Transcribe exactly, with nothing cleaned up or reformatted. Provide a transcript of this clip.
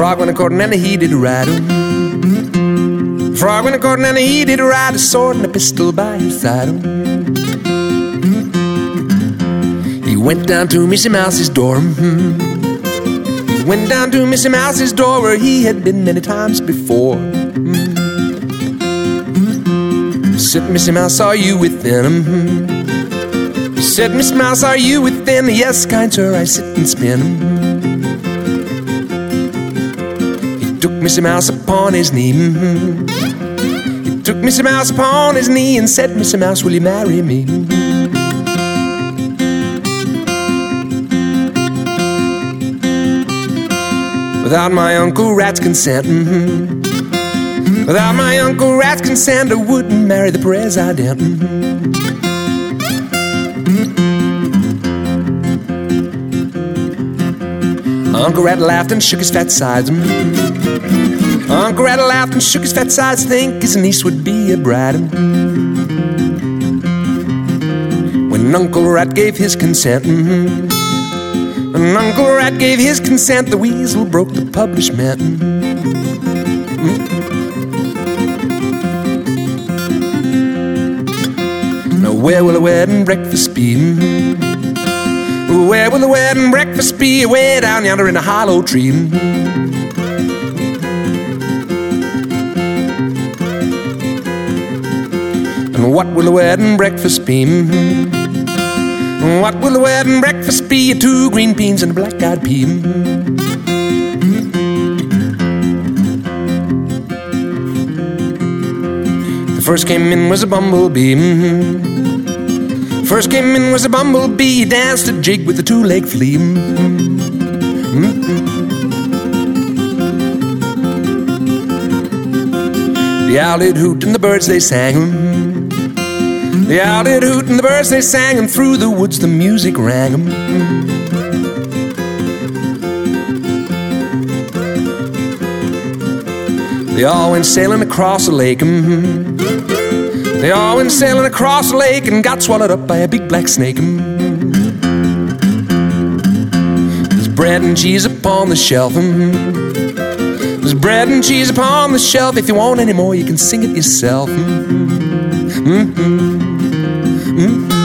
Frog went a-courting and he did ride him. Frog went a-courting and he did ride a sword and a pistol by his side. He went down to Missy Mouse's door. He went down to Missy Mouse's door where he had been many times before. He said, Missy Mouse, are you within? He said, Missy Mouse, are you within? Yes, kind sir, I sit and spin. Took Missy Mouse upon his knee. He took Missy Mouse upon his knee and said, Missy Mouse, will you marry me? Without my Uncle Rat's consent, without my Uncle Rat's consent, I wouldn't marry the president. Uncle Rat laughed and shook his fat sides. Uncle Rat laughed and shook his fat sides. Think his niece would be a bride. When Uncle Rat gave his consent, when Uncle Rat gave his consent, the weasel broke the publishment. Now where will the wedding breakfast be? Where will the wedding breakfast be? Way down yonder in a hollow tree. And what will the wedding breakfast be? What will the wedding breakfast be? Two green beans and a black-eyed pea. The first came in was a bumblebee. First came in was a bumblebee. He danced a jig with a two-legged flea. The owl did hoot and the birds they sang. The owl did hoot and the birds they sang, and through the woods the music rang. They all went sailing across the lake. They all went sailing across the lake and got swallowed up by a big black snake. There's bread and cheese upon the shelf. There's bread and cheese upon the shelf. If you want any more, you can sing it yourself. Mm-hmm. Mm-hmm.